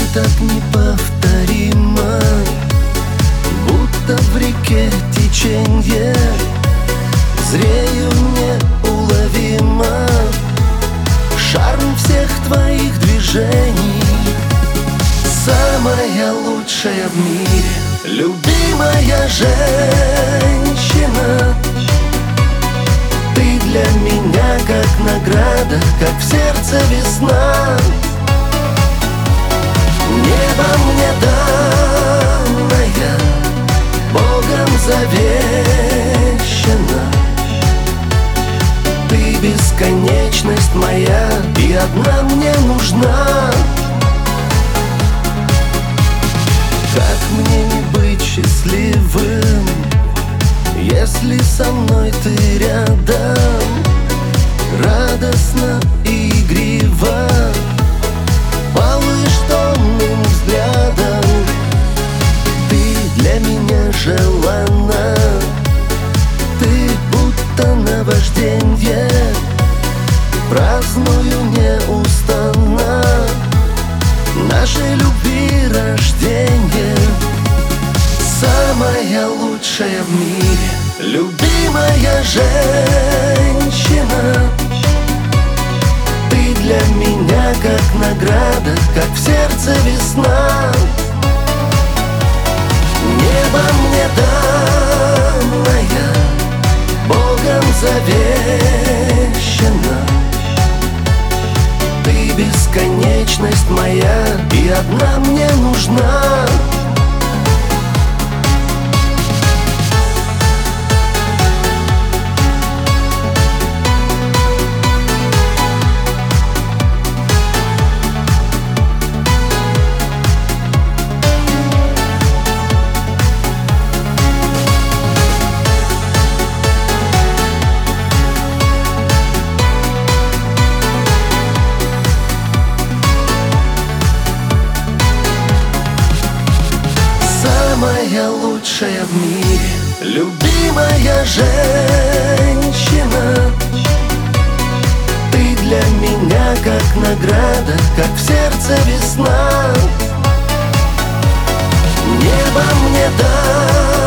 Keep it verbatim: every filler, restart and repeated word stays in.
так неповторимо, будто в реке теченье, зрею неуловимо шарм всех твоих движений. Самая лучшая в мире, любимая женщина. Ты для меня как награда, как в сердце весна. Небо мне данное, Богом завещано. Ты бесконечность моя, и одна мне нужна. Как мне не быть счастливым, если со мной ты рядом? Радостно и игриво балуешь томным взглядом. Ты для меня желанна, ты будто наважденье. Праздную неустанно нашей любви рождение. Самая лучшая в мире, любимая женщина. Ты для меня как награда, как в сердце весна. Небо мне данное, Богом завещано. Ты бесконечность моя, и одна мне нужна. Самая лучшая в мире, любимая женщина. Ты для меня как награда, как в сердце весна. Небо мне дай.